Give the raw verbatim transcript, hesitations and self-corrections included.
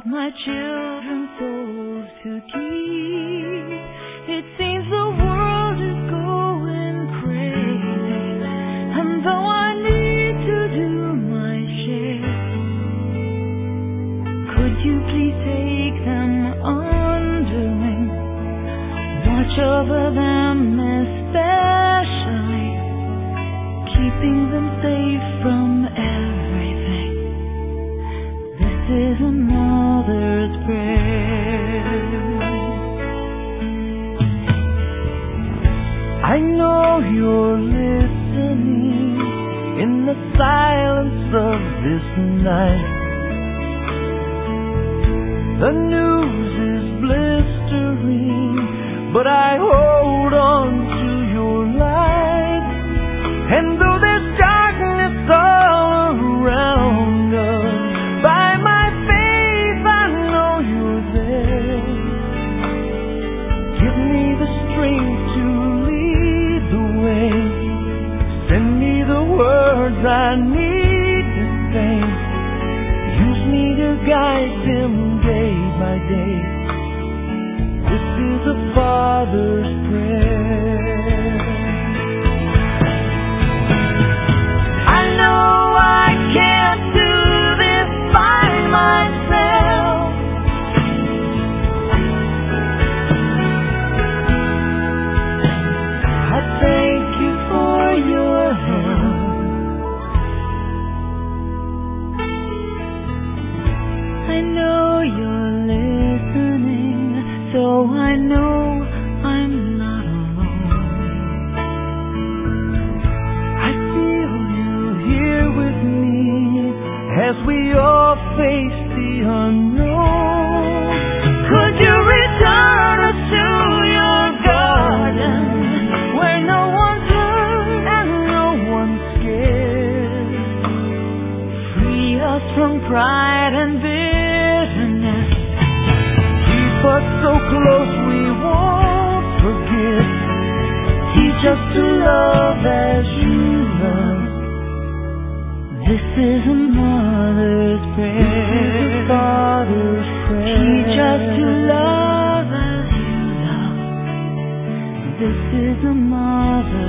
my children's souls to keep. It seems the world is going crazy, and though I need to do my share, could you please take them under wing, watch over them especially, keeping them safe from everything. This is a mother's prayer. I know you're listening in the silence of this night. The news is blistering, but I hold on to your light. And though there's darkness all around us, by my faith I know you're there. Give me the strength to lead the way. Send me the words I need to say. Use me to guide them day by day. This is a father's prayer. I know I can't do this by myself. I thank you for your help. I know you're listening, so I know I'm not alone. I feel you here with me as we all face the unknown. Could you return us to your garden where no one's hurt and no one's scared? Free us from pride and bitterness. Keep us so close we won't forget. Teach us to love as you love. This is a mother's prayer. This is a father's prayer. Teach us to love as you love. This is a mother's